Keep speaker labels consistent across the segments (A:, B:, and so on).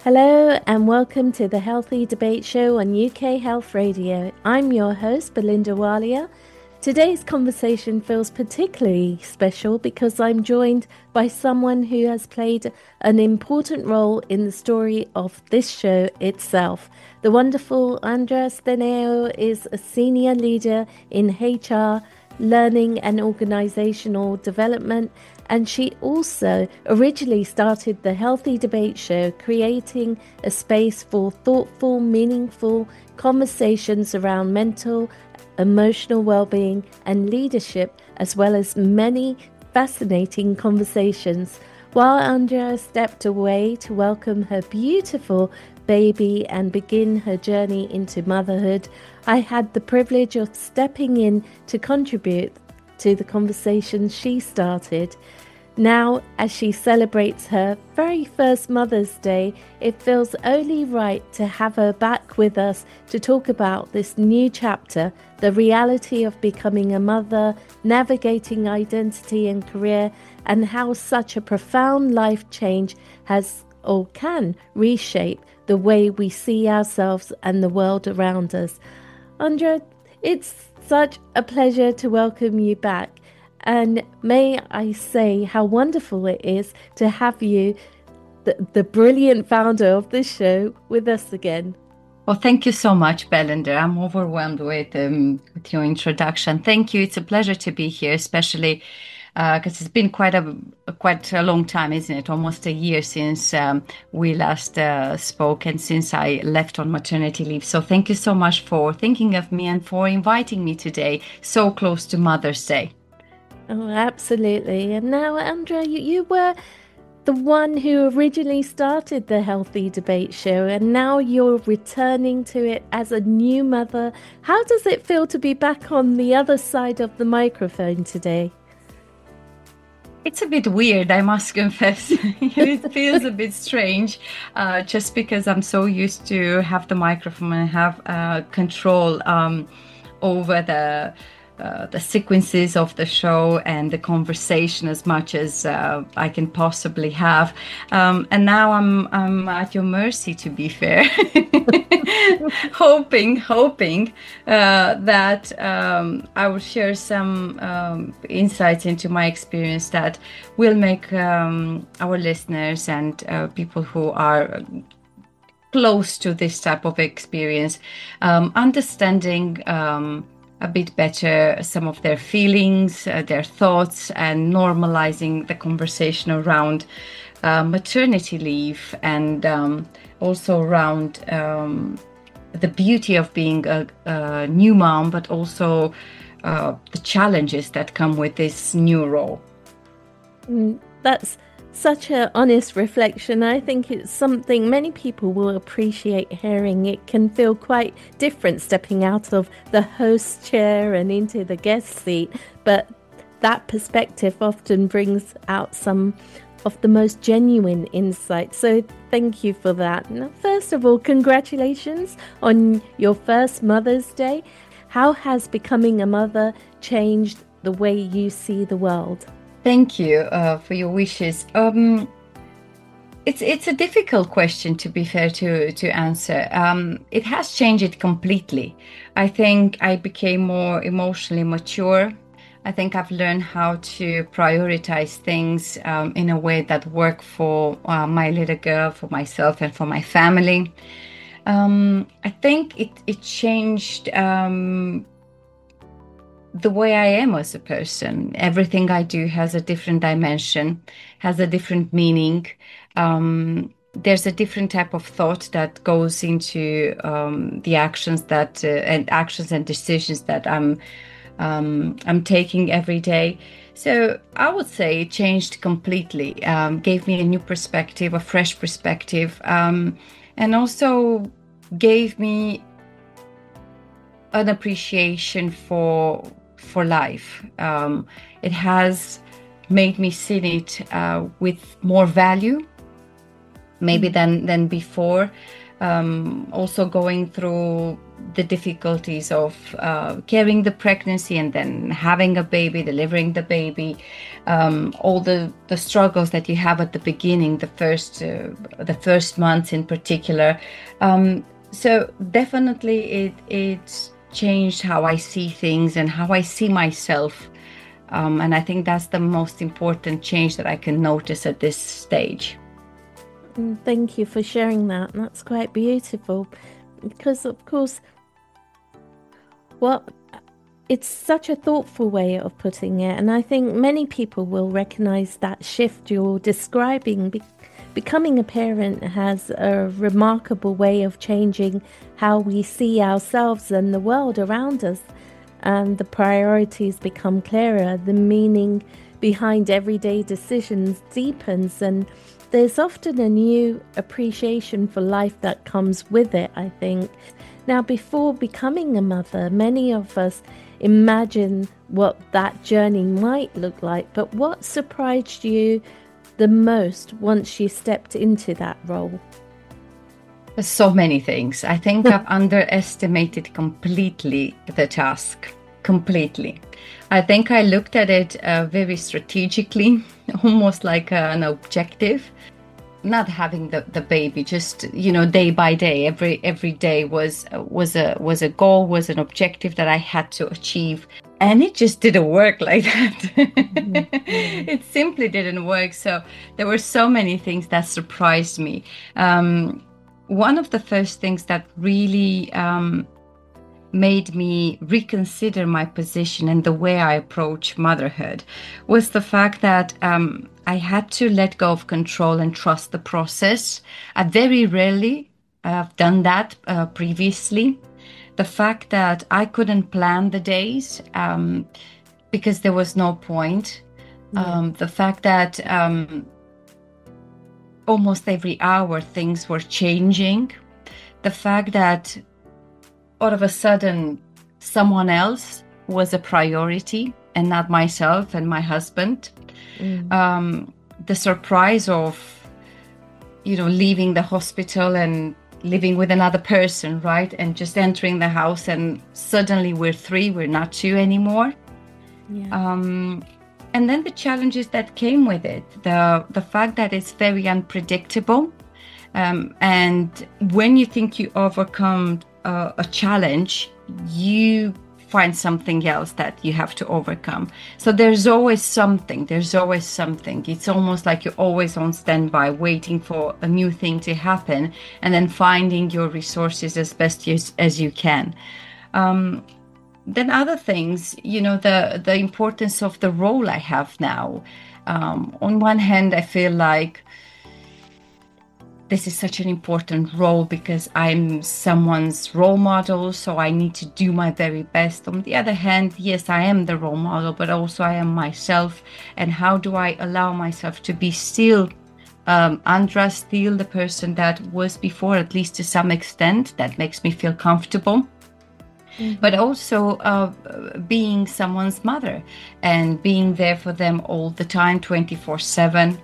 A: Hello and welcome to the Healthy Debate Show on UK Health Radio. I'm your host, Belinda Walia. Today's conversation feels particularly special because I'm joined by someone who has played an important role in the story of this show itself. The wonderful Andrea Steneo is a senior leader in HR, learning and organizational development, and she also originally started the Healthy Debate Show, creating a space for thoughtful, meaningful conversations around mental, emotional well-being and leadership, as well as many fascinating conversations. While Andrea stepped away to welcome her beautiful baby and begin her journey into motherhood, I had the privilege of stepping in to contribute to the conversation she started. Now, as she celebrates her very first Mother's Day, it feels only right to have her back with us to talk about this new chapter, the reality of becoming a mother, navigating identity and career, and how such a profound life change has or can reshape the way we see ourselves and the world around us. Andrea, it's such a pleasure to welcome you back. And may I say how wonderful it is to have you, the brilliant founder of this show, with us again.
B: Well, thank you so much, Belinda. I'm overwhelmed with your introduction. Thank you. It's a pleasure to be here, especially because it's been quite a long time, isn't it? Almost a year since we last spoke and since I left on maternity leave. So thank you so much for thinking of me and for inviting me today, so close to Mother's Day.
A: Oh, absolutely. And now, Andrea, you were the one who originally started the Healthy Debate Show, and now you're returning to it as a new mother. How does it feel to be back on the other side of the microphone today?
B: It's a bit weird, I must confess. It feels a bit strange, just because I'm so used to have the microphone and have control over the sequences of the show and the conversation as much as I can possibly have, and now I'm at your mercy, to be fair. hoping that I will share some insights into my experience that will make our listeners and people who are close to this type of experience understanding a bit better some of their feelings, their thoughts, and normalizing the conversation around maternity leave and also around the beauty of being a new mom, but also the challenges that come with this new role.
A: That's such an honest reflection. I think it's something many people will appreciate hearing. It can feel quite different stepping out of the host chair and into the guest seat, but that perspective often brings out some of the most genuine insight. So thank you for that. Now, first of all, congratulations on your first Mother's Day. How has becoming a mother changed the way you see the world?
B: Thank you for your wishes. It's a difficult question, to be fair, to answer. It has changed it completely. I think I became more emotionally mature. I think I've learned how to prioritize things in a way that work for my little girl, for myself, and for my family. I think it changed the way I am as a person. Everything I do has a different dimension, has a different meaning. There's a different type of thought that goes into the actions and decisions that I'm taking every day. So I would say it changed completely, gave me a new perspective, a fresh perspective, and also gave me an appreciation for life. It has made me see it with more value, maybe than before. also going through the difficulties of carrying the pregnancy and then having a baby, delivering the baby, all the struggles that you have at the beginning, the first months in particular. So definitely it changed how I see things and how I see myself. And I think that's the most important change that I can notice at this stage.
A: Thank you for sharing that. That's quite beautiful because, of course, it's such a thoughtful way of putting it. And I think many people will recognize that shift you're describing. Becoming a parent has a remarkable way of changing how we see ourselves and the world around us. And the priorities become clearer. The meaning behind everyday decisions deepens, and there's often a new appreciation for life that comes with it, I think. Now, before becoming a mother, many of us imagine what that journey might look like, but what surprised you the most once you stepped into that role?
B: There's so many things. I think I've underestimated completely the task. Completely. I think I looked at it very strategically, almost like an objective. Not having the baby, just day by day. Every day was a goal, was an objective that I had to achieve, and it just didn't work like that. Mm-hmm. It simply didn't work. So there were so many things that surprised me. One of the first things that really made me reconsider my position and the way I approach motherhood was the fact that I had to let go of control and trust the process. I very rarely have done that previously. The fact that I couldn't plan the days because there was no point. The fact that almost every hour things were changing. The fact that all of a sudden someone else was a priority and not myself and my husband. The surprise of leaving the hospital and living with another person, right, and just entering the house and suddenly we're 3, we're not 2 anymore. And then the challenges that came with it, the fact that it's very unpredictable, and when you think you overcome a challenge, you find something else that you have to overcome. So there's always something. It's almost like you're always on standby, waiting for a new thing to happen, and then finding your resources as best as you can. Then other things, the importance of the role I have now. On one hand, I feel like this is such an important role because I'm someone's role model, so I need to do my very best. On the other hand, yes, I am the role model, but also I am myself. And how do I allow myself to be still Andra, still the person that was before, at least to some extent, that makes me feel comfortable. Mm-hmm. But also being someone's mother and being there for them all the time, 24/7,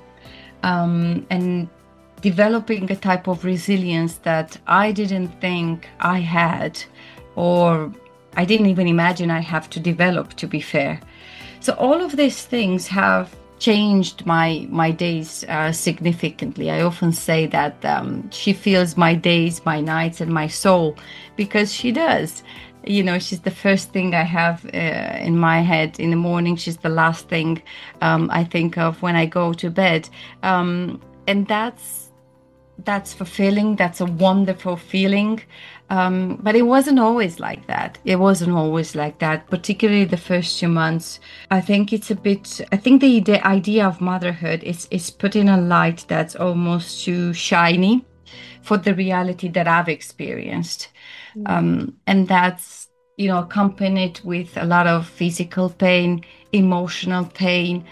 B: and developing a type of resilience that I didn't think I had, or I didn't even imagine I have to develop, to be fair. So all of these things have changed my days significantly. I often say that she fills my days, my nights, and my soul, because she does. She's the first thing I have in my head in the morning. She's the last thing I think of when I go to bed. And that's fulfilling. That's a wonderful feeling. But it wasn't always like that. Particularly the first 2 months. I think the idea of motherhood is put in a light that's almost too shiny for the reality that I've experienced. And that's, accompanied with a lot of physical pain, emotional pain,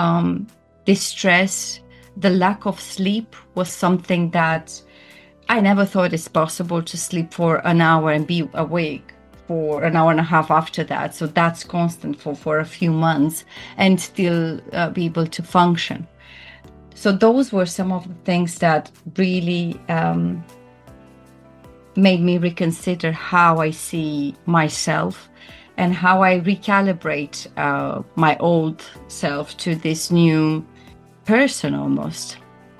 B: distress. The lack of sleep was something that I never thought it's possible to sleep for an hour and be awake for an hour and a half after that. So that's constant for a few months and still be able to function. So those were some of the things that really made me reconsider how I see myself and how I recalibrate my old self to this new person almost.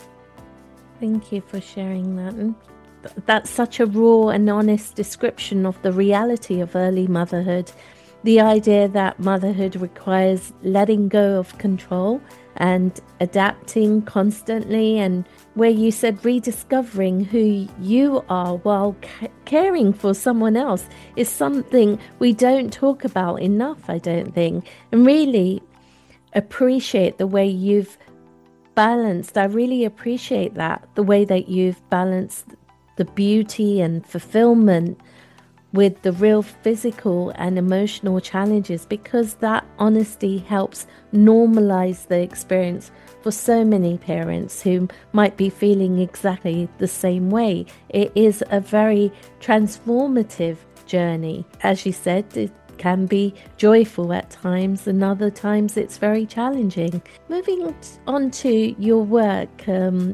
A: Thank you for sharing that. And that's such a raw and honest description of the reality of early motherhood. The idea that motherhood requires letting go of control and adapting constantly, and where you said rediscovering who you are while caring for someone else is something we don't talk about enough, I don't think, and really appreciate the way you've balanced. I really appreciate that, the way that you've balanced the beauty and fulfillment with the real physical and emotional challenges, because that honesty helps normalize the experience for so many parents who might be feeling exactly the same way. It is a very transformative journey. As you said, it can be joyful at times, and other times it's very challenging. Moving on to your work,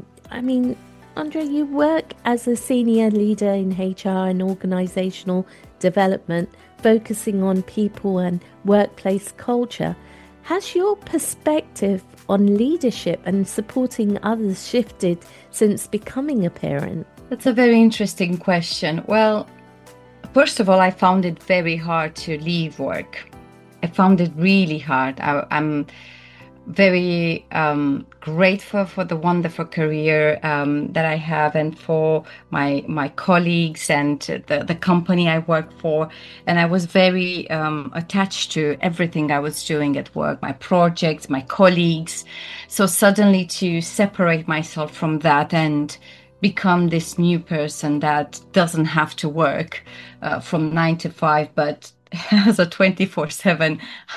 A: Andre, you work as a senior leader in HR and organizational development, focusing on people and workplace culture. Has your perspective on leadership and supporting others shifted since becoming a parent?
B: That's a very interesting question. Well, first of all, I found it very hard to leave work. I found it really hard. I'm very grateful for the wonderful career that I have, and for my colleagues and the company I work for. And I was very attached to everything I was doing at work, my projects, my colleagues. So suddenly to separate myself from that and become this new person that doesn't have to work from 9 to 5, but has a 24/7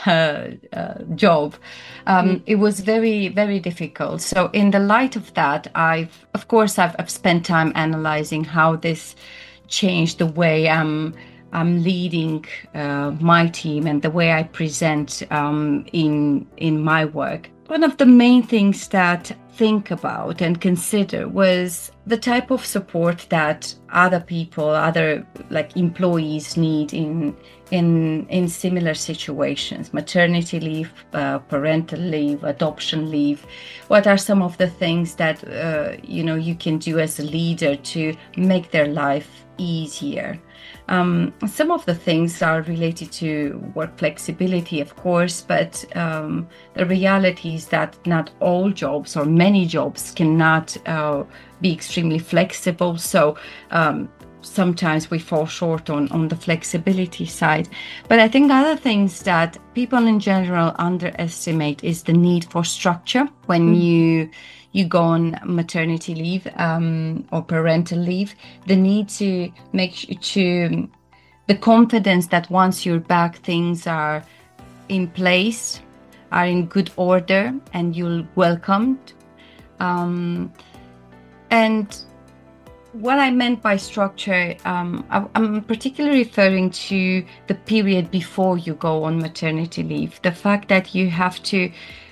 B: job. It was very, very difficult. So in the light of that, I've spent time analyzing how this changed the way I'm leading my team and the way I present in my work. One of the main things that I think about and consider was the type of support that other people, other like employees need in similar situations: maternity leave, parental leave, adoption leave. What are some of the things that you can do as a leader to make their life easier? Some of the things are related to work flexibility, of course, but the reality is that not all jobs or many jobs cannot be extremely flexible. So sometimes we fall short on the flexibility side. But I think other things that people in general underestimate is the need for structure when you go on maternity leave or parental leave. The need to the confidence that once you're back, things are in place, are in good order, and you're welcomed. And what I meant by structure, I'm particularly referring to the period before you go on maternity leave. The fact that you have to,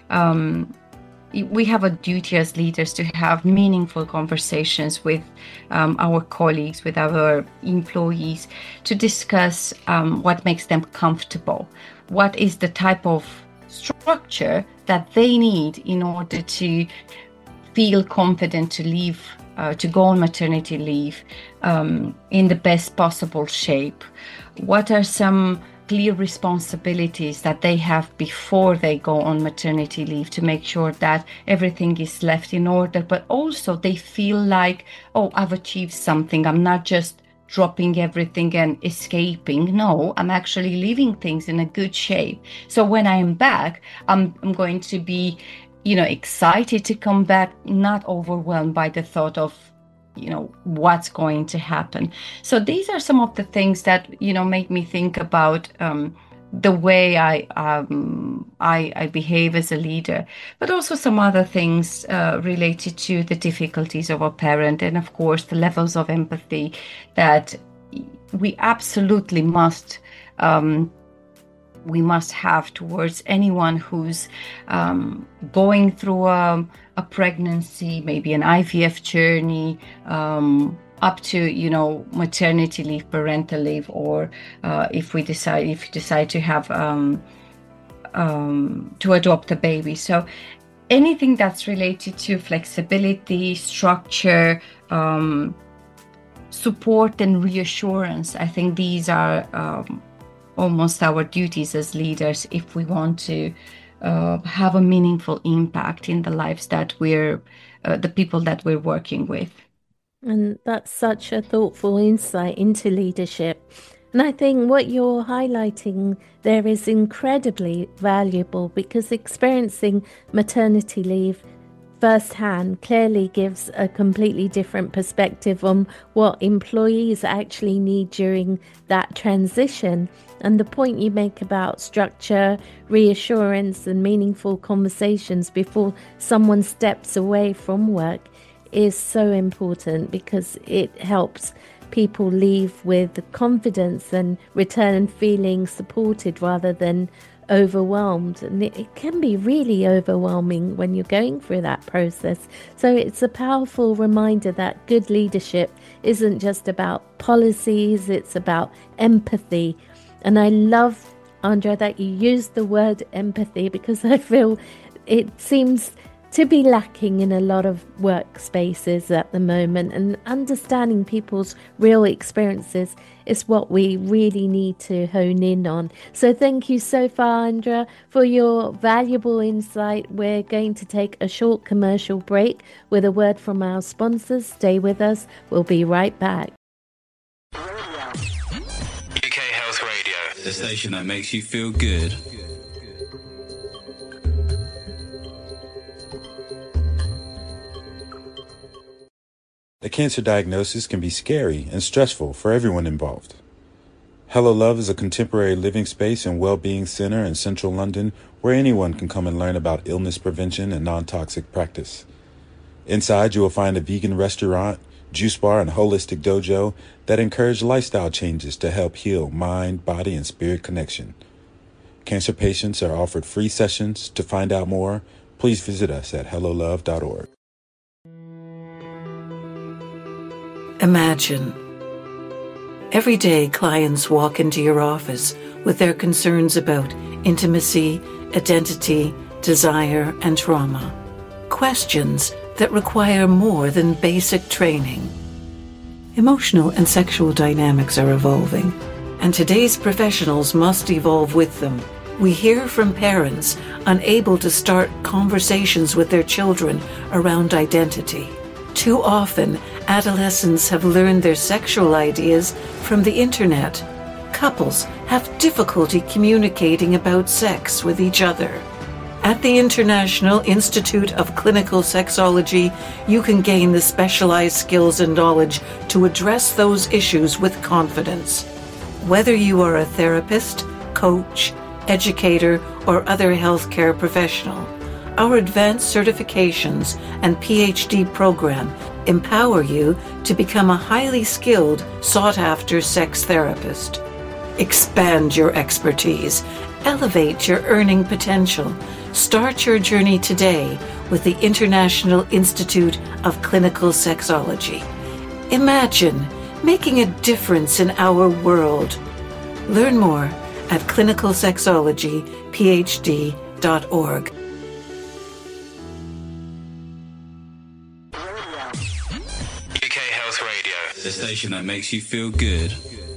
B: we have a duty as leaders to have meaningful conversations with our colleagues, with our employees, to discuss what makes them comfortable. What is the type of structure that they need in order to feel confident to leave, to go on maternity leave in the best possible shape? What are some clear responsibilities that they have before they go on maternity leave to make sure that everything is left in order, but also they feel like, oh, I've achieved something. I'm not just dropping everything and escaping. No, I'm actually leaving things in a good shape. So when I'm back, I'm going to be excited to come back, not overwhelmed by the thought of, what's going to happen. So these are some of the things that, make me think about the way I behave as a leader, but also some other things related to the difficulties of a parent, and of course the levels of empathy that we absolutely must have towards anyone who's going through a pregnancy, maybe an IVF journey, up to maternity leave, parental leave, or if you decide to have to adopt a baby. So anything that's related to flexibility, structure, support, and reassurance, I think these are almost our duties as leaders if we want to have a meaningful impact in the lives that the people that we're working with.
A: And that's such a thoughtful insight into leadership. And I think what you're highlighting there is incredibly valuable, because experiencing maternity leave firsthand clearly gives a completely different perspective on what employees actually need during that transition. And the point you make about structure, reassurance, and meaningful conversations before someone steps away from work is so important, because it helps people leave with confidence and return feeling supported rather than overwhelmed. And it can be really overwhelming when you're going through that process. So it's a powerful reminder that good leadership isn't just about policies, it's about empathy. And I love, Andrea, that you used the word empathy, because I feel it seems to be lacking in a lot of workspaces at the moment, and understanding people's real experiences is what we really need to hone in on. So thank you so far, Andrea, for your valuable insight. We're going to take a short commercial break with a word from our sponsors. Stay with us. We'll be right back.
C: UK Health Radio, the station that makes you feel good. A cancer diagnosis can be scary and stressful for everyone involved. Hello Love is a contemporary living space and well-being center in central London where anyone can come and learn about illness prevention and non-toxic practice. Inside, you will find a vegan restaurant, juice bar, and holistic dojo that encourage lifestyle changes to help heal mind, body, and spirit connection. Cancer patients are offered free sessions. To find out more, please visit us at hellolove.org.
D: Imagine. Every day, clients walk into your office with their concerns about intimacy, identity, desire, and trauma. Questions that require more than basic training. Emotional and sexual dynamics are evolving, and today's professionals must evolve with them. We hear from parents unable to start conversations with their children around identity. Too often, adolescents have learned their sexual ideas from the internet. Couples have difficulty communicating about sex with each other. At the International Institute of Clinical Sexology, you can gain the specialized skills and knowledge to address those issues with confidence. Whether you are a therapist, coach, educator, or other healthcare professional, our advanced certifications and PhD program empower you to become a highly skilled, sought-after sex therapist. Expand your expertise. Elevate your earning potential. Start your journey today with the International Institute of Clinical Sexology. Imagine making a difference in our world. Learn more at clinicalsexologyphd.org.
C: UK Health Radio, the station that makes you feel good.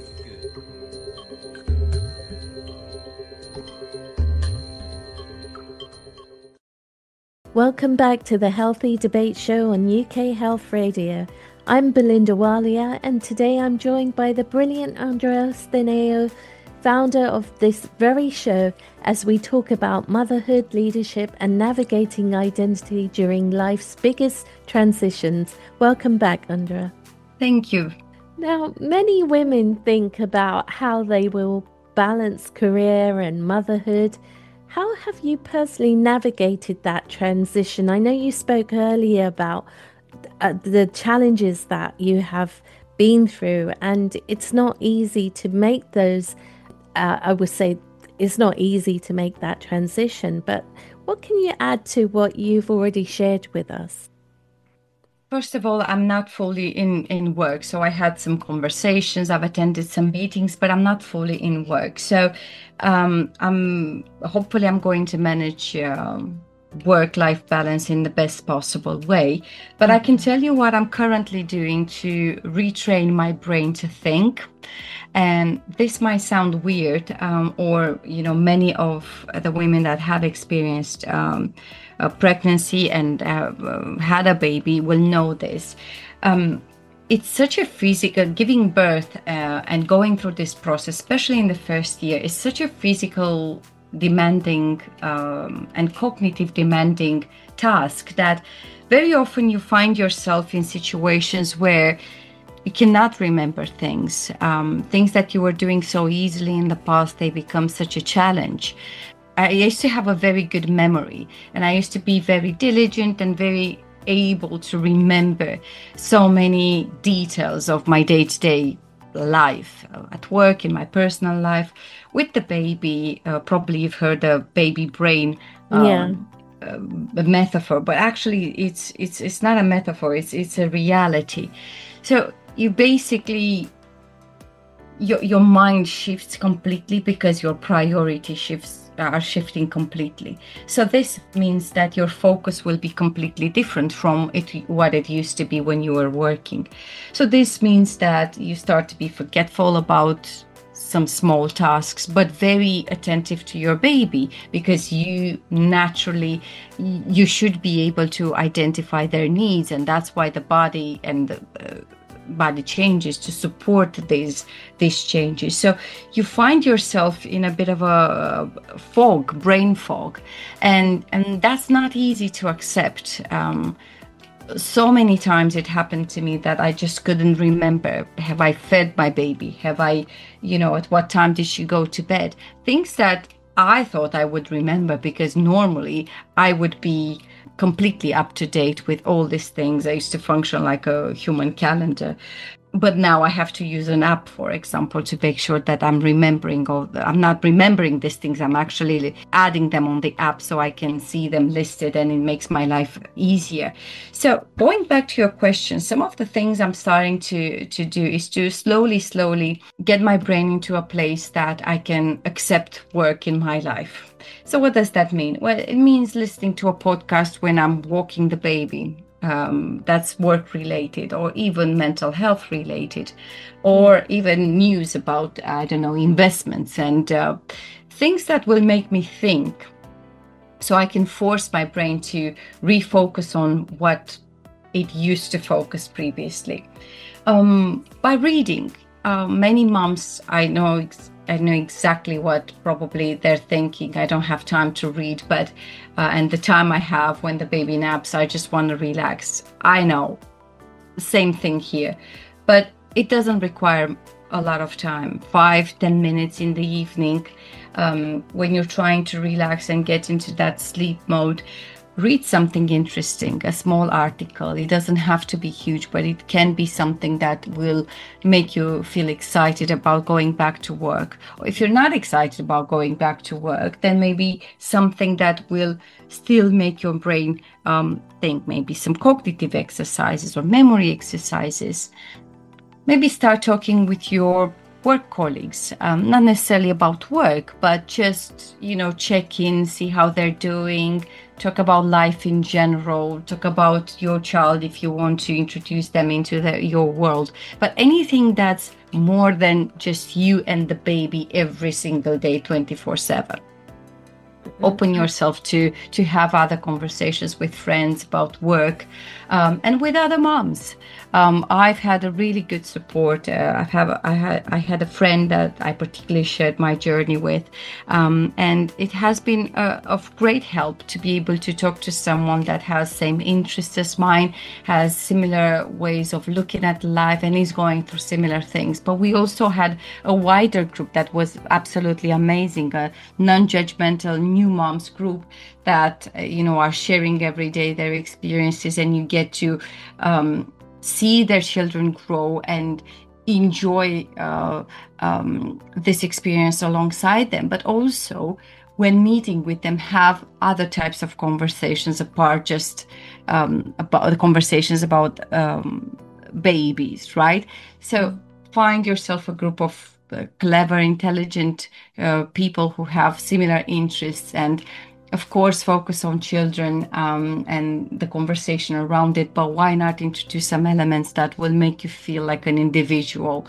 A: Welcome back to the Healthy Debate Show on UK Health Radio. I'm Belinda Walia, and today I'm joined by the brilliant Andrea Steneo, founder of this very show, as we talk about motherhood, leadership, and navigating identity during life's biggest transitions. Welcome back, Andrea.
B: Thank you.
A: Now, many women think about how they will balance career and motherhood. How have you personally navigated that transition? I know you spoke earlier about the challenges that you have been through, and it's not easy to make those, I would say it's not easy to make that transition, but what can you add to what you've already shared with us?
B: First of all, I'm not fully in work. So I had some conversations, I've attended some meetings, but I'm not fully in work. So I'm going to manage work-life balance in the best possible way. But I can tell you what I'm currently doing to retrain my brain to think. And this might sound weird, or, many of the women that have experienced a pregnancy and had a baby will know this. It's such a physical, giving birth and going through this process, especially in the first year, is such a physical demanding and cognitive demanding task that very often you find yourself in situations where you cannot remember things. Things that you were doing so easily in the past, they become such a challenge. I used to have a very good memory, and I used to be very diligent and very able to remember so many details of my day-to-day life at work, in my personal life, with the baby. Probably you've heard the baby brain metaphor, but actually it's not a metaphor. It's a reality. So you basically your mind shifts completely because your priority are shifting completely. So this means that your focus will be completely different from what it used to be when you were working. So this means that you start to be forgetful about some small tasks, but very attentive to your baby, because you should be able to identify their needs, and that's why the body and the body changes to support these changes. So you find yourself in a bit of a brain fog, and that's not easy to accept. So many times it happened to me that I just couldn't remember. Have I fed my baby? Have I, at what time did she go to bed? Things that I thought I would remember, because normally I would be completely up to date with all these things. I used to function like a human calendar. But now I have to use an app, for example, to make sure that I'm not remembering these things. I'm actually adding them on the app so I can see them listed, and it makes my life easier. So going back to your question, some of the things I'm starting to do is to slowly get my brain into a place that I can accept work in my life. So what does that mean? Well, it means listening to a podcast when I'm walking the baby. That's work related, or even mental health related, or even news about, investments and things that will make me think, so I can force my brain to refocus on what it used to focus previously. By reading, many moms I know exactly what probably they're thinking. I don't have time to read, but and the time I have when the baby naps, I just want to relax. I know, same thing here, but it doesn't require a lot of time. 5-10 minutes in the evening, when you're trying to relax and get into that sleep mode. Read something interesting, a small article. It doesn't have to be huge, but it can be something that will make you feel excited about going back to work. Or if you're not excited about going back to work, then maybe something that will still make your brain think, maybe some cognitive exercises or memory exercises. Maybe start talking with your work colleagues, not necessarily about work, but just, check in, see how they're doing, talk about life in general, talk about your child if you want to introduce them into your world. But anything that's more than just you and the baby every single day, 24/7. Open yourself to have other conversations with friends about work, and with other moms. I've had a really good support. I had a friend that I particularly shared my journey with, and it has been of great help to be able to talk to someone that has same interests as mine, has similar ways of looking at life, and is going through similar things. But we also had a wider group that was absolutely amazing, a non-judgmental new moms group that are sharing every day their experiences, and you get to see their children grow and enjoy this experience alongside them. But also when meeting with them, have other types of conversations apart just about the conversations about babies, right? So find yourself a group of clever, intelligent people who have similar interests, and of course focus on children and the conversation around it, but why not introduce some elements that will make you feel like an individual?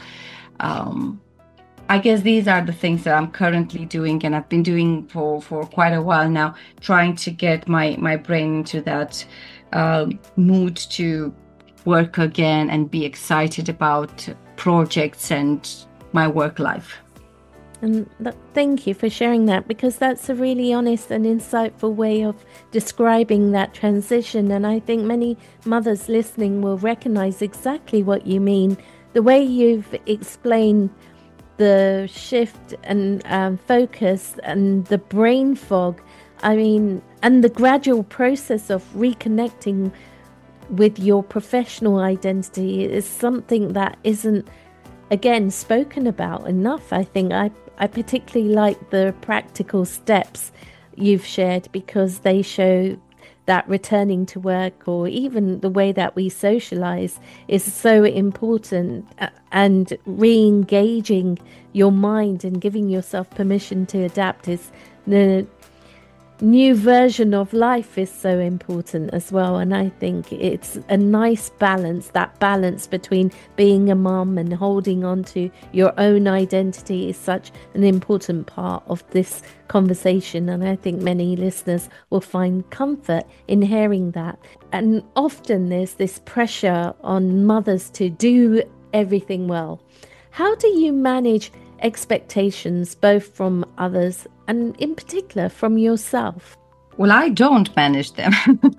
B: I guess these are the things that I'm currently doing, and I've been doing for quite a while now, trying to get my brain into that mood to work again and be excited about projects and my work life.
A: And thank you for sharing that, because that's a really honest and insightful way of describing that transition. And I think many mothers listening will recognize exactly what you mean. The way you've explained the shift and focus and the brain fog, and the gradual process of reconnecting with your professional identity is something that isn't, again, spoken about enough. I think I particularly like the practical steps you've shared, because they show that returning to work, or even the way that we socialize, is so important, and re-engaging your mind and giving yourself permission to adapt is the new version of life is so important as well. And I think it's a nice balance, that balance between being a mom and holding on to your own identity is such an important part of this conversation. And I think many listeners will find comfort in hearing that. And often there's this pressure on mothers to do everything well. How do you manage expectations, both from others and in particular from yourself?
B: Well, I don't manage them.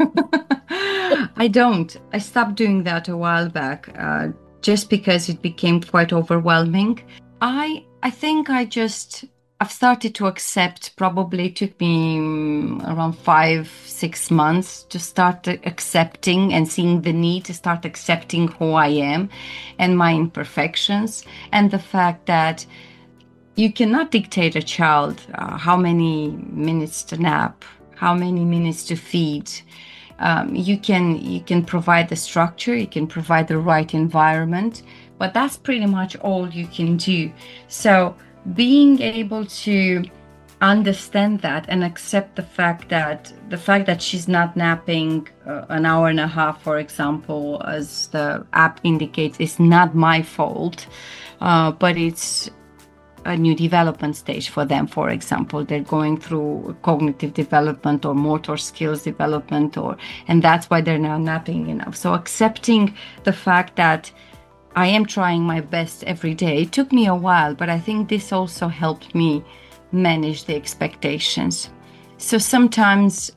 B: I don't. I stopped doing that a while back, just because it became quite overwhelming. I think I've started to accept. Probably took me around 5-6 months to start accepting and seeing the need to start accepting who I am and my imperfections, and the fact that you cannot dictate a child how many minutes to nap, how many minutes to feed. You can provide the structure, you can provide the right environment, but that's pretty much all you can do. So being able to understand that and accept the fact that she's not napping an hour and a half, for example, as the app indicates, is not my fault, but it's a new development stage for them. For example, they're going through cognitive development or motor skills development, and that's why they're now napping enough. So accepting the fact that I am trying my best every day. It took me a while, but I think this also helped me manage the expectations. So sometimes,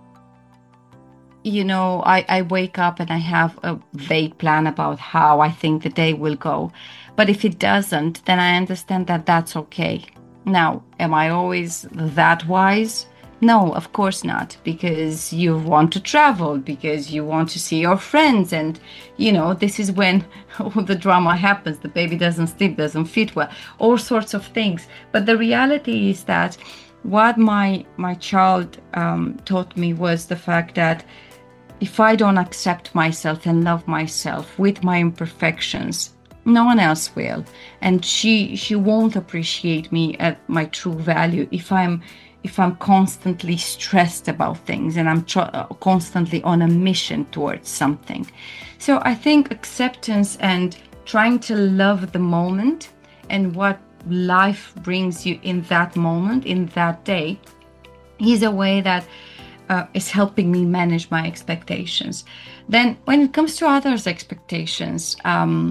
B: I wake up and I have a vague plan about how I think the day will go. But if it doesn't, then I understand that that's okay. Now, am I always that wise? No, of course not, because you want to travel, because you want to see your friends. And, this is when all the drama happens. The baby doesn't sleep, doesn't fit well, all sorts of things. But the reality is that what my child taught me was the fact that if I don't accept myself and love myself with my imperfections, no one else will. And she won't appreciate me at my true value if I'm constantly stressed about things and I'm constantly on a mission towards something. So I think acceptance and trying to love the moment and what life brings you in that moment, in that day, is a way that is helping me manage my expectations. Then when it comes to others' expectations, I'm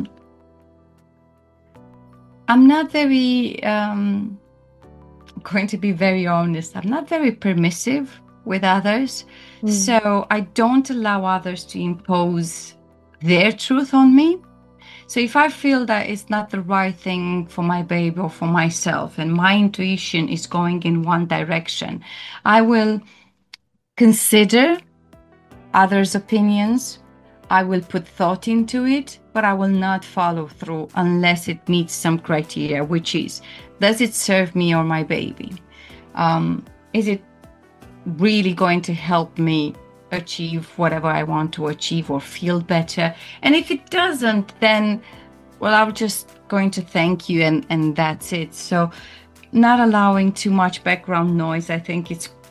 B: not very, going to be very honest, I'm not very permissive with others. So I don't allow others to impose their truth on me. So if I feel that it's not the right thing for my baby or for myself, and my intuition is going in one direction, I will consider others' opinions. I will put thought into it, but I will not follow through unless it meets some criteria, which is, does it serve me or my baby? is it really going to help me achieve whatever I want to achieve or feel better? And if it doesn't, then, well, I'm just going to thank you, and that's it. So not allowing too much background noise, I think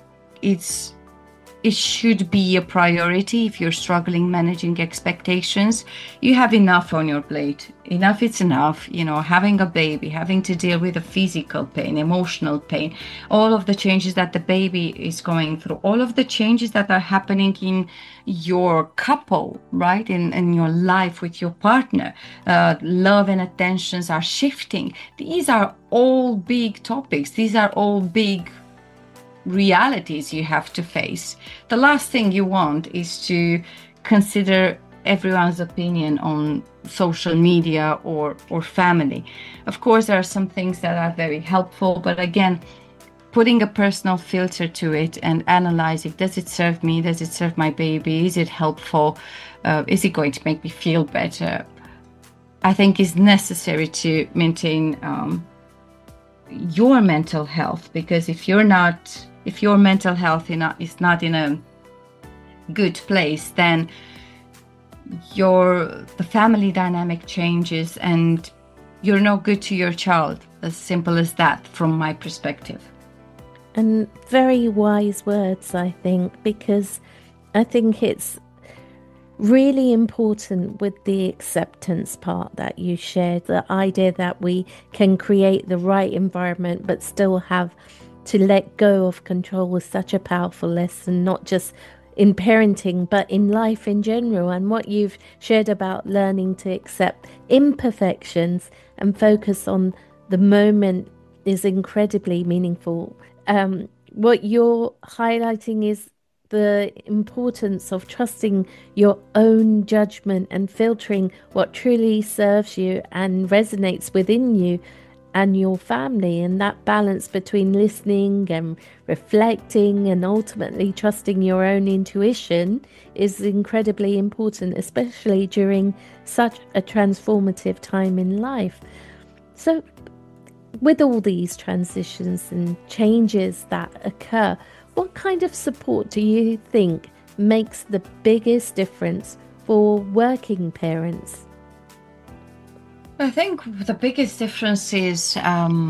B: it should be a priority. If you're struggling managing expectations, you have enough on your plate. Enough is enough. Having a baby, having to deal with the physical pain, emotional pain, all of the changes that the baby is going through, all of the changes that are happening in your couple, right? In your life with your partner. Love and attentions are shifting. These are all big topics. These are all big realities you have to face. The last thing you want is to consider everyone's opinion on social media or family. Of course, there are some things that are very helpful, but again, putting a personal filter to it and analyzing, does it serve me? Does it serve my baby? Is it helpful? Is it going to make me feel better? I think is necessary to maintain your mental health, because if your mental health is not in a good place, then the family dynamic changes and you're no good to your child. As simple as that, from my perspective.
A: And very wise words, I think, because I think it's really important with the acceptance part that you shared, the idea that we can create the right environment but still have to let go of control is such a powerful lesson, not just in parenting, but in life in general. And what you've shared about learning to accept imperfections and focus on the moment is incredibly meaningful. What you're highlighting is the importance of trusting your own judgment and filtering what truly serves you and resonates within you and your family, and that balance between listening and reflecting and ultimately trusting your own intuition is incredibly important, especially during such a transformative time in life. So with all these transitions and changes that occur, what kind of support do you think makes the biggest difference for working parents?
B: I think the biggest difference is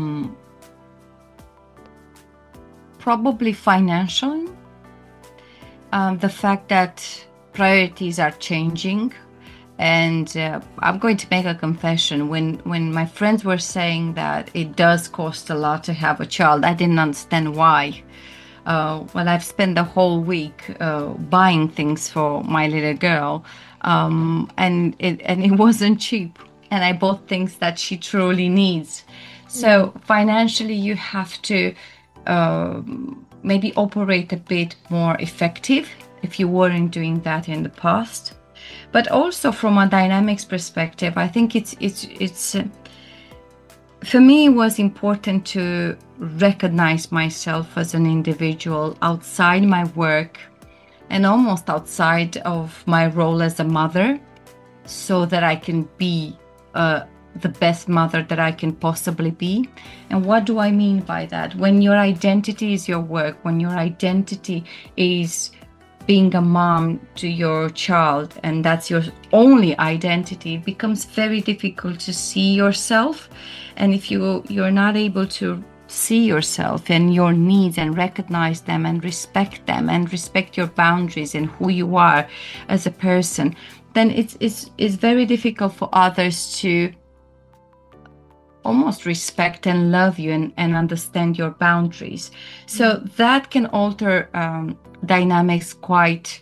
B: probably financial. The fact that priorities are changing. And I'm going to make a confession. When my friends were saying that it does cost a lot to have a child, I didn't understand why. Well, I've spent the whole week buying things for my little girl, and it wasn't cheap. And I bought things that she truly needs. So financially, you have to maybe operate a bit more effective if you weren't doing that in the past. But also from a dynamics perspective, I think it's for me, it was important to recognize myself as an individual outside my work and almost outside of my role as a mother, so that I can be the best mother that I can possibly be. And what do I mean by that? When your identity is your work, when your identity is being a mom to your child, and that's your only identity, it becomes very difficult to see yourself. And if you're not able to see yourself and your needs and recognize them and respect your boundaries and who you are as a person, then it's very difficult for others to almost respect and love you and understand your boundaries. So that can alter dynamics quite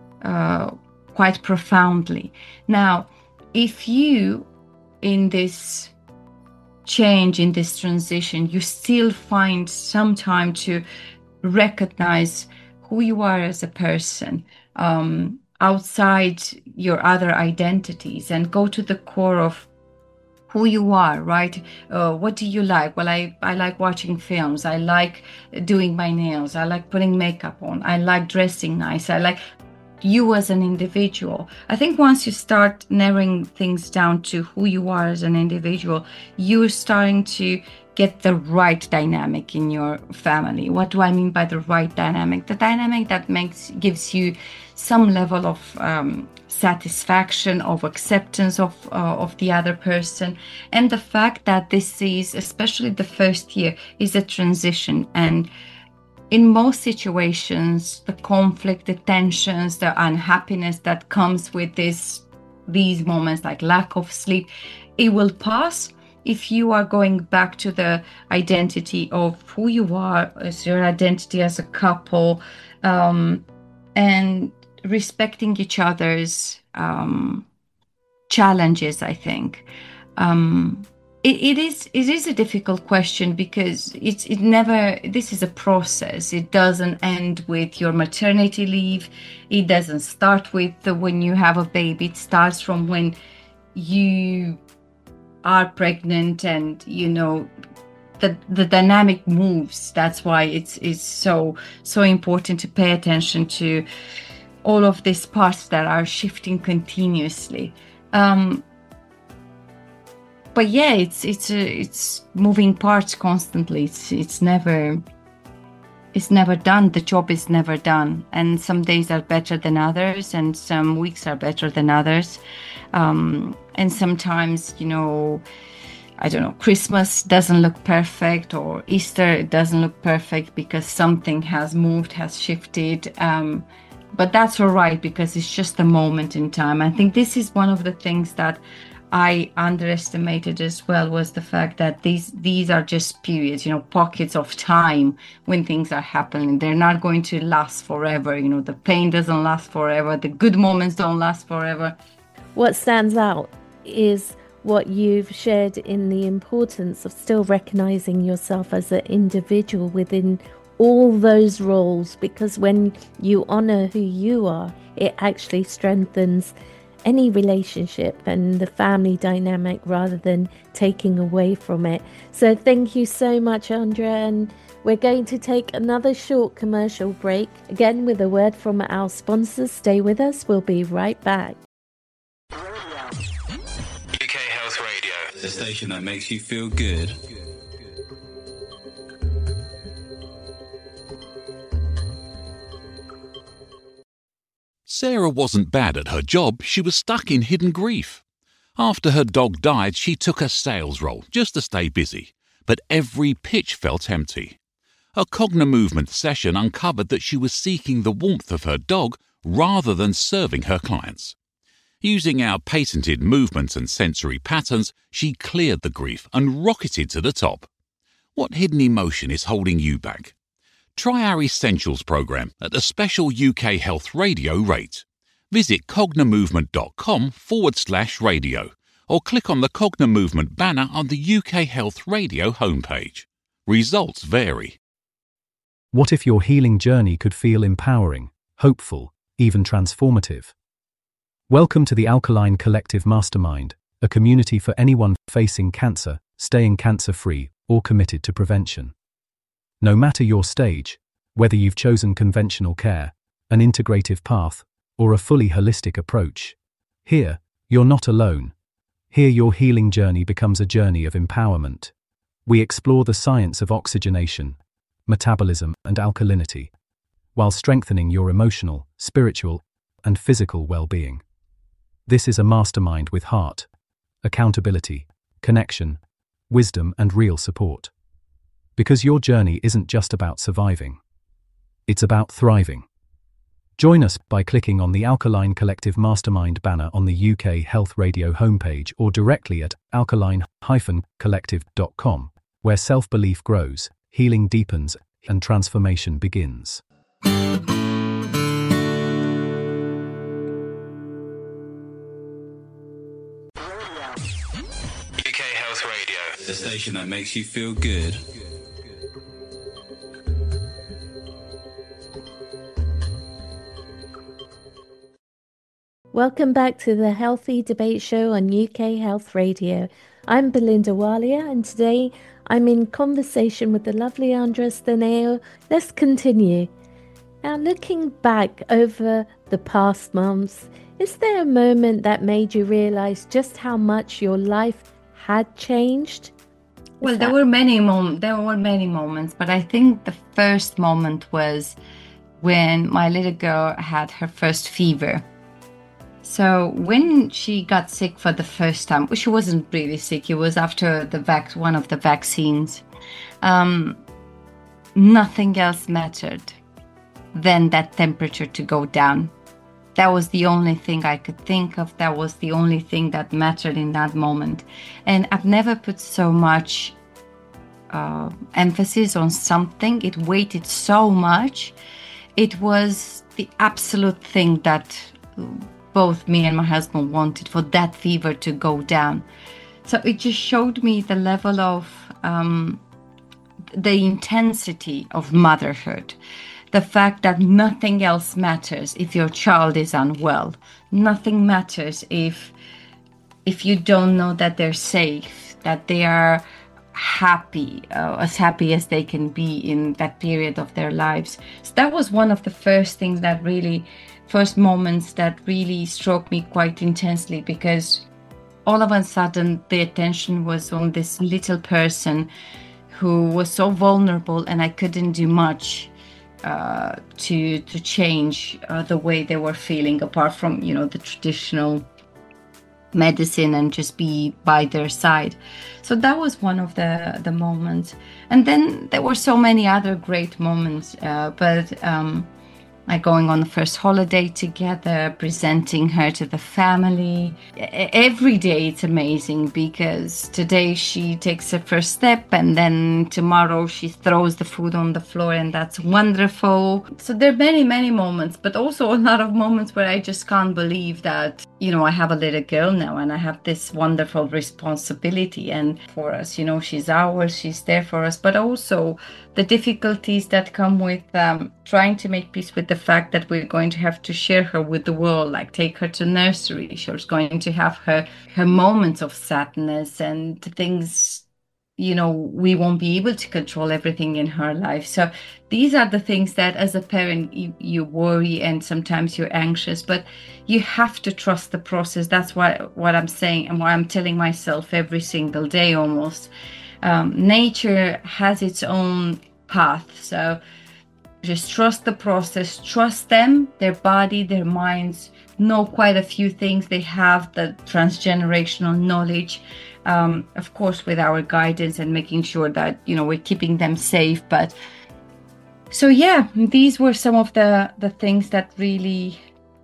B: profoundly. Now, if you, in this change, in this transition, you still find some time to recognize who you are as a person, outside your other identities, and go to the core of who you are, right? What do you like? Well, I like watching films. I like doing my nails. I like putting makeup on. I like dressing nice. I like you as an individual. I think once you start narrowing things down to who you are as an individual, you're starting to get the right dynamic in your family. What do I mean by the right dynamic? The dynamic that gives you some level of satisfaction, of acceptance of the other person, and the fact that this is, especially the first year, is a transition. And in most situations, the conflict, the tensions, the unhappiness that comes with these moments, like lack of sleep, it will pass if you are going back to the identity of who you are, as your identity as a couple, and respecting each other's challenges. I think it is a difficult question, because this is a process. It doesn't end with your maternity leave. It doesn't start with when you have a baby. It starts from when you are pregnant, and the dynamic moves. That's why it's so important to pay attention to all of these parts that are shifting continuously. But yeah, it's moving parts constantly. It's never done. The job is never done, and some days are better than others, and some weeks are better than others. And sometimes, I don't know, Christmas doesn't look perfect, or Easter doesn't look perfect because something has moved, has shifted. But that's all right, because it's just a moment in time. I think this is one of the things that I underestimated as well, was the fact that these are just periods, pockets of time when things are happening. They're not going to last forever. The pain doesn't last forever. The good moments don't last forever.
A: What stands out is what you've shared in the importance of still recognizing yourself as an individual within all those roles, because when you honor who you are, it actually strengthens any relationship and the family dynamic rather than taking away from it. So thank you so much, Andrea, and we're going to take another short commercial break, again with a word from our sponsors. Stay with us, we'll be right back.
C: UK Health Radio, the station that makes you feel good.
E: Sarah wasn't bad at her job, she was stuck in hidden grief. After her dog died, she took a sales role just to stay busy, but every pitch felt empty. A Cognimovement session uncovered that she was seeking the warmth of her dog rather than serving her clients. Using our patented movement and sensory patterns, she cleared the grief and rocketed to the top. What hidden emotion is holding you back? Try our Essentials program at a special UK Health Radio rate. Visit cognimovement.com/radio or click on the Cognimovement banner on the UK Health Radio homepage. Results vary.
F: What if your healing journey could feel empowering, hopeful, even transformative? Welcome to the Alkaline Collective Mastermind, a community for anyone facing cancer, staying cancer-free, or committed to prevention. No matter your stage, whether you've chosen conventional care, an integrative path, or a fully holistic approach, here, you're not alone. Here your healing journey becomes a journey of empowerment. We explore the science of oxygenation, metabolism, and alkalinity, while strengthening your emotional, spiritual, and physical well-being. This is a mastermind with heart, accountability, connection, wisdom, and real support. Because your journey isn't just about surviving. It's about thriving. Join us by clicking on the Alkaline Collective Mastermind banner on the UK Health Radio homepage or directly at alkaline-collective.com, where self-belief grows, healing deepens, and transformation begins.
C: UK Health Radio, the station that makes you feel good.
A: Welcome back to the Healthy Debate Show on UK Health Radio. I'm Belinda Walia, and today I'm in conversation with the lovely Andrea Steneo. Let's continue. Now, looking back over the past months, is there a moment that made you realize just how much your life had changed?
B: Well, there were many moments, but I think the first moment was when my little girl had her first fever. So when she got sick for the first time, well, she wasn't really sick. It was after one of the vaccines. Nothing else mattered than that temperature to go down. That was the only thing I could think of. That was the only thing that mattered in that moment. And I've never put so much emphasis on something. It weighted so much. It was the absolute thing that both me and my husband wanted, for that fever to go down. So it just showed me the level of the intensity of motherhood. The fact that nothing else matters if your child is unwell. Nothing matters if you don't know that they're safe, that they are happy as they can be in that period of their lives. So that was one of the first moments that really struck me quite intensely, because all of a sudden the attention was on this little person who was so vulnerable, and I couldn't do much to change the way they were feeling, apart from the traditional medicine, and just be by their side. So that was one of the moments. And then there were so many other great moments, but like going on the first holiday together, presenting her to the family. Every day it's amazing, because today she takes her first step, and then tomorrow she throws the food on the floor, and that's wonderful. So there are many, many moments, but also a lot of moments where I just can't believe that, I have a little girl now, and I have this wonderful responsibility. And for us, she's ours, she's there for us, but also the difficulties that come with trying to make peace with the fact that we're going to have to share her with the world, like take her to nursery. She's going to have her moments of sadness and things, we won't be able to control everything in her life. So these are the things that as a parent, you worry, and sometimes you're anxious, but you have to trust the process. That's what I'm saying, and what I'm telling myself every single day almost. Nature has its own path. So just trust the process, trust them, their body, their minds, know quite a few things. They have the transgenerational knowledge, of course, with our guidance and making sure that, we're keeping them safe. But so, yeah, these were some of the things that really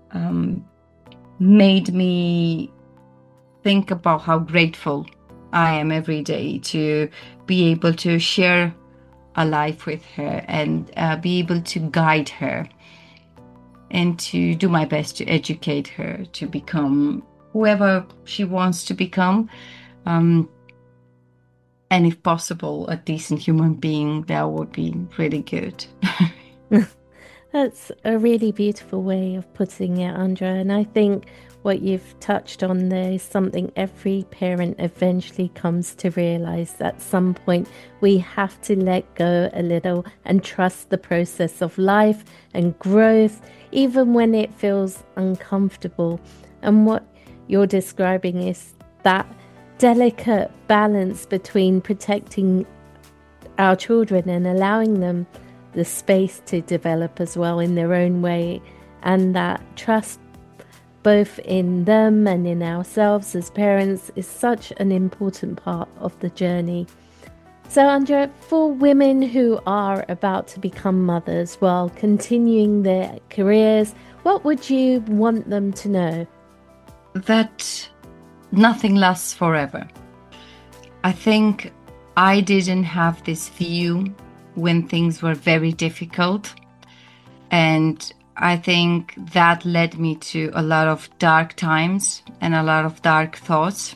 B: made me think about how grateful I am every day to be able to share a life with her, and be able to guide her, and to do my best to educate her to become whoever she wants to become, and if possible, a decent human being. That would be really good.
A: That's a really beautiful way of putting it, Andra. And I think what you've touched on there is something every parent eventually comes to realize. At some point, we have to let go a little and trust the process of life and growth, even when it feels uncomfortable. And what you're describing is that delicate balance between protecting our children and allowing them the space to develop as well in their own way, and that trust both in them and in ourselves as parents is such an important part of the journey. So, Andra, for women who are about to become mothers while continuing their careers, what would you want them to know?
B: That nothing lasts forever. I think I didn't have this view when things were very difficult, and I think that led me to a lot of dark times and a lot of dark thoughts,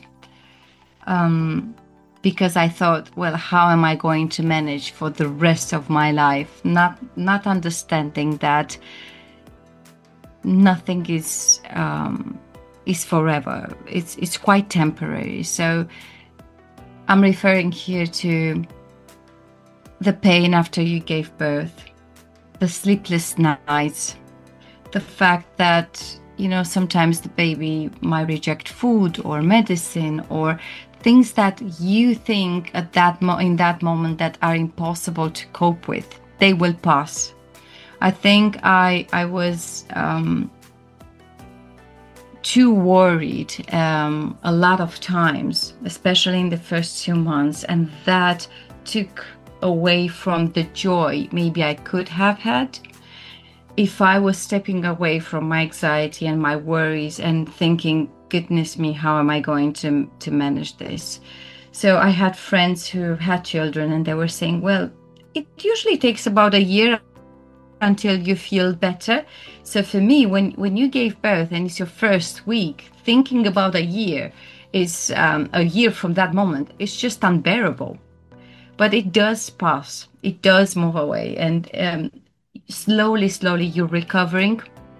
B: because I thought, well, how am I going to manage for the rest of my life? Not understanding that nothing is forever. It's quite temporary. So I'm referring here to the pain after you gave birth, the sleepless nights, the fact that, sometimes the baby might reject food or medicine or things that you think at in that moment that are impossible to cope with. They will pass. I think I was too worried a lot of times, especially in the first 2 months, and that took away from the joy maybe I could have had if I was stepping away from my anxiety and my worries and thinking, goodness me, how am I going to manage this? So I had friends who had children, and they were saying, well, it usually takes about a year until you feel better. So for me, when you gave birth and it's your first week, thinking about a year is a year from that moment. It's just unbearable. But it does pass. It does move away. And slowly, you're recovering.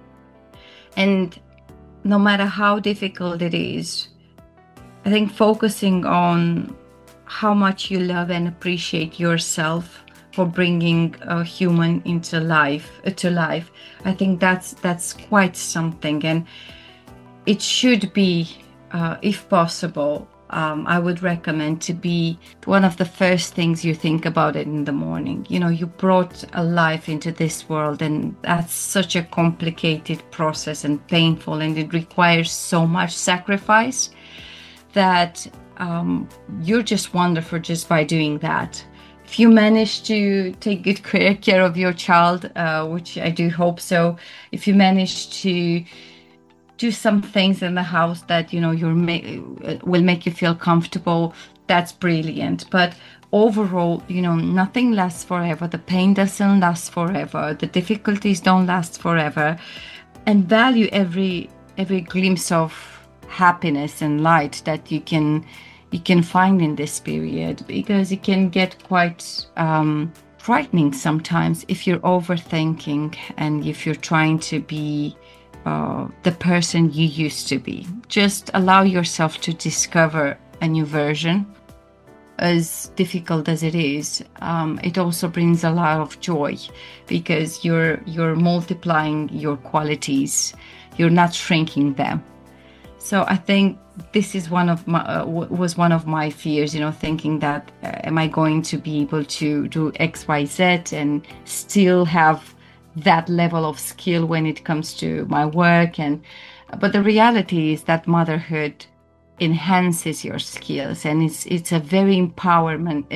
B: And no matter how difficult it is, I think focusing on how much you love and appreciate yourself for bringing a human to life, I think that's quite something. And it should be, if possible, I would recommend to be one of the first things you think about it in the morning. You brought a life into this world, and that's such a complicated process and painful, and it requires so much sacrifice that you're just wonderful just by doing that. If you manage to take good care of your child, which I do hope so, if you manage to do some things in the house that will make you feel comfortable, that's brilliant. But overall, nothing lasts forever. The pain doesn't last forever. The difficulties don't last forever. And value every glimpse of happiness and light that you can find in this period, because it can get quite frightening sometimes if you're overthinking and if you're trying to be the person you used to be. Just allow yourself to discover a new version. As difficult as it is, it also brings a lot of joy, because you're multiplying your qualities. You're not shrinking them. So I think this is was one of my fears, thinking that am I going to be able to do X, Y, Z and still have that level of skill when it comes to my work. But the reality is that motherhood enhances your skills, and it's a very empowering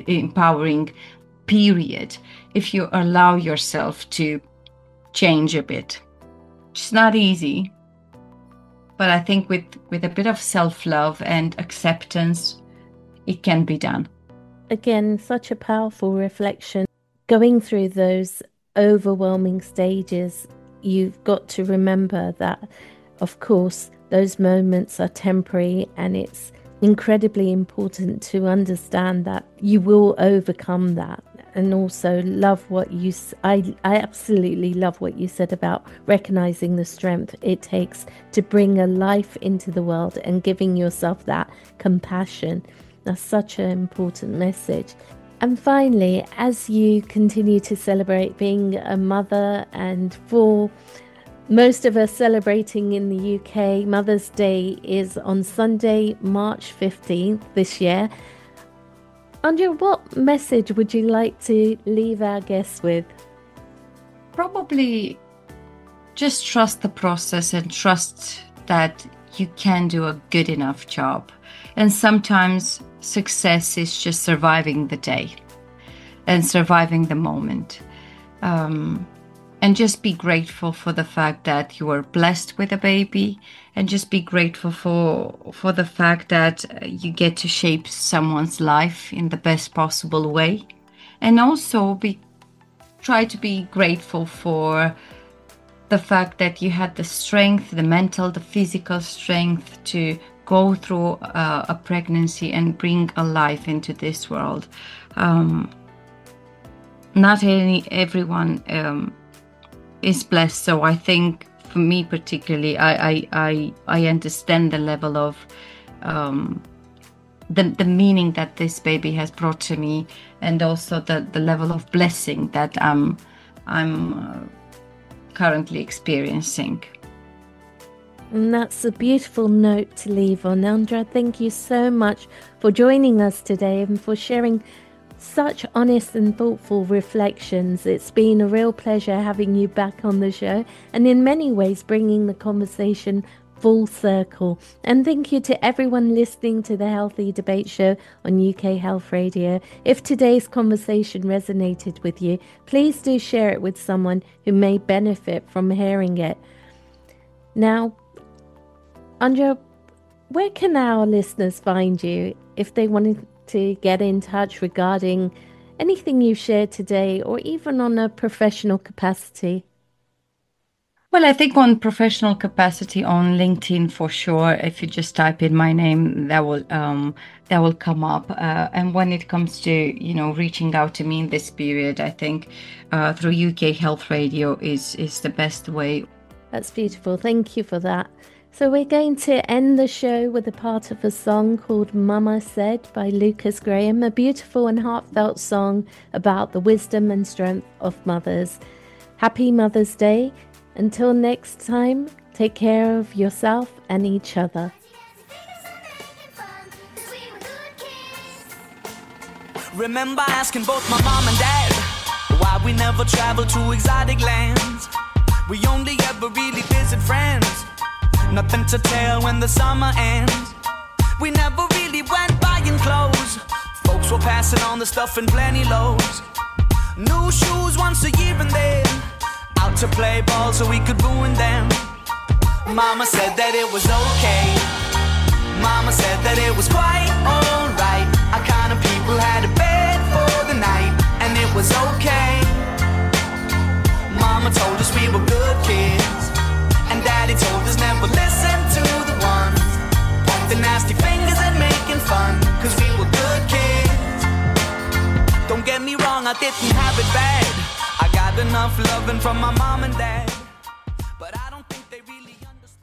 B: period if you allow yourself to change a bit. It's not easy, but I think with a bit of self-love and acceptance, it can be done.
A: Again, such a powerful reflection. Going through those overwhelming stages, you've got to remember that, of course, those moments are temporary, and it's incredibly important to understand that you will overcome that. And also I absolutely love what you said about recognizing the strength it takes to bring a life into the world and giving yourself that compassion. That's such an important message. And finally, as you continue to celebrate being a mother, and for most of us celebrating in the UK, Mother's Day is on Sunday, March 15th this year. Andrea, what message would you like to leave our guests with?
B: Probably just trust the process and trust that you can do a good enough job. And sometimes success is just surviving the day and surviving the moment. And just be grateful for the fact that you are blessed with a baby, and just be grateful for the fact that you get to shape someone's life in the best possible way. And also try to be grateful for the fact that you had the strength, the mental, the physical strength to go through a pregnancy and bring a life into this world. Not everyone is blessed. So I think for me particularly, I understand the level of the meaning that this baby has brought to me, and also the level of blessing that I'm currently experiencing.
A: And that's a beautiful note to leave on. Andra, thank you so much for joining us today and for sharing such honest and thoughtful reflections. It's been a real pleasure having you back on the show and in many ways bringing the conversation full circle. And thank you to everyone listening to the Healthy Debate Show on UK Health Radio. If today's conversation resonated with you, please do share it with someone who may benefit from hearing it. Now, Andra, where can our listeners find you if they wanted to get in touch regarding anything you've shared today or even on a professional capacity?
B: Well, I think on professional capacity on LinkedIn for sure. If you just type in my name, that will come up. And when it comes to reaching out to me in this period, I think through UK Health Radio is the best way.
A: That's beautiful. Thank you for that. So we're going to end the show with a part of a song called Mama Said by Lucas Graham, a beautiful and heartfelt song about the wisdom and strength of mothers. Happy Mother's Day. Until next time, take care of yourself and each other.
G: Remember asking both my mom and dad why we never traveled to exotic lands. We only ever really visit friends. Nothing to tell when the summer ends. We never really went buying clothes. Folks were passing on the stuff in plenty loads. New shoes once a year and then out to play ball so we could ruin them. Mama said that it was okay. Mama said that it was quite alright. Our kind of people had a bed for the night, and it was okay. Mama told us we were good kids, and Daddy told us never listen to the ones the nasty fingers and making fun, cause we were good kids. Don't get me wrong, I didn't have it bad. I got enough loving from my mom and dad.